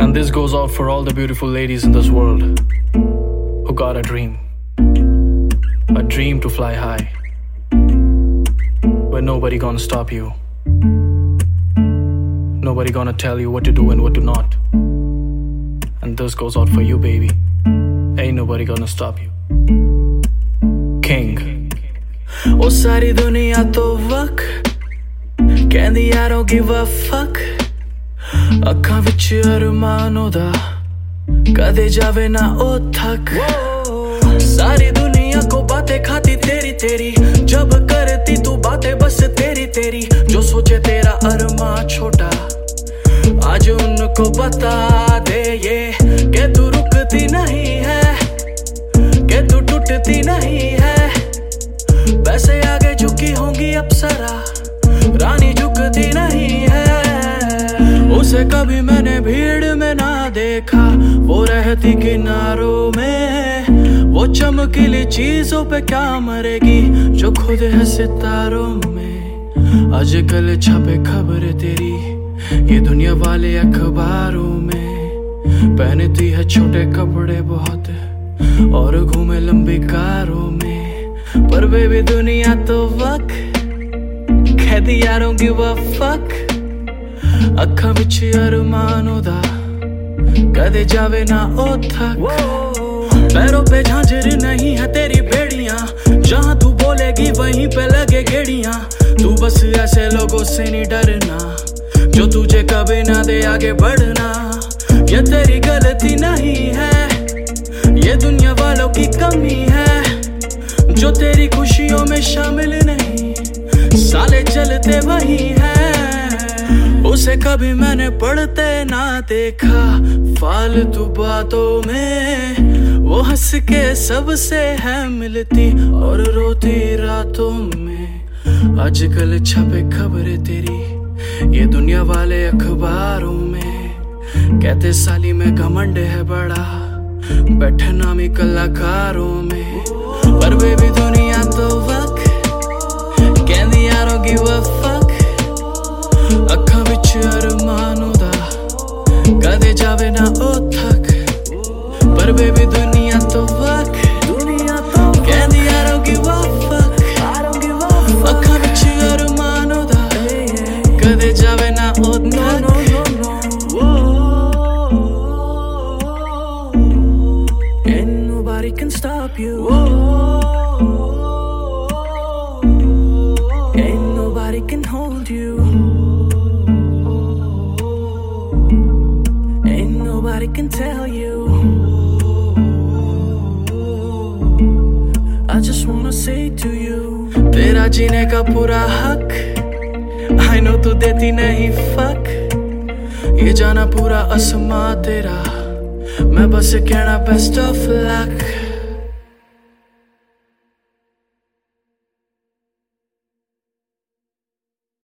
And this goes out for all the beautiful ladies in this world who got a dream to fly high, where nobody gonna stop you, nobody gonna tell you what to do and what to not. And this goes out for you, baby. Ain't nobody gonna stop you. King. ओ सारी दुनिया तो वक कहंदी I don't give a fuck. ਅੱਖਾਂ ਵਿੱਚ ਅਰਮਾਨ ਉਹਦਾ ਕਦੇ ਜਾਵੇ ਨਾ ਉਹ ਥੱਕ. सारी दुनिया को बातें खाती तेरी तेरी, जब करती तू बातें बस तेरी तेरी. जो सोचे तेरा अरमा छोटा आज उनको बता दे ये कि तू रुकती नहीं है, कि तू टूटती नहीं है. वैसे आगे झुकी होंगी अप्सरा, रानी झुकती नहीं है. उसे कभी मैंने भीड़ में ना देखा, वो रहती किनारों में. वो चमकीली चीजों पे क्या मरेगी जो खुद है सितारों में. आजकल छपे खबर तेरी ये दुनिया वाले अखबारों में. पहनती है छोटे कपड़े बहुत और घूमे लंबी कारों में. पर बेबी दुनिया तो वक कहती I don't give a fuck. ਅੱਖਾਂ ਵਿੱਚ ਅਰਮਾਨ ਉਹਦਾ ਕਦੇ ਜਾਵੇ ਨਾ ਉਹ ਥੱਕ. पैरों पे झांझर नहीं है तेरी बेड़ियां, जहां तू बोलेगी वहीं पे लगे गेड़ियां. तू बस ऐसे लोगों से नहीं डरना जो तुझे कभी ना दे आगे बढ़ना. ये तेरी गलती नहीं है, ये दुनिया वालों की कमी है जो तेरी खुशियों में शामिल नहीं, साले चलते वही है. उसे कभी मैंने पढ़ते ना देखा फालतू बातों में. वो हंस के सबसे है मिलती और रोती रातों में. आजकल छपे खबरें तेरी ये दुनिया वाले अखबारों में. कहते साली में घमंड है बड़ा, बैठे नामी कलाकारों में. पर बेबी दुनिया तो वक कहंदी I don't give a fuck. ਅੱਖਾਂ ਵਿੱਚ ਅਰਮਾਨ ਉਹਦਾ ਕਦੇ ਜਾਵੇ ਨਾ ਉਹ ਥੱਕ. ਪਰ ਬੇਬੀ ਦੁਨੀਆ ਤੋਂ ਵਕ ਕਹਿੰਦੀ I don't give a fuck. ਅੱਖਾਂ ਵਿੱਚ ਅਰਮਾਨ ਉਹਦਾ ਕਦੇ ਜਾਵੇ ਨਾ ਉਹ ਥੱਕ. Ain't nobody can stop you. Ain't nobody can hold you. Nobody can tell you. I just wanna say to you, तेरा जीने का पूरा हक. I know तू देती नहीं fuck. ये जाना पूरा आसमां तेरा, मैं बस कहना best of luck.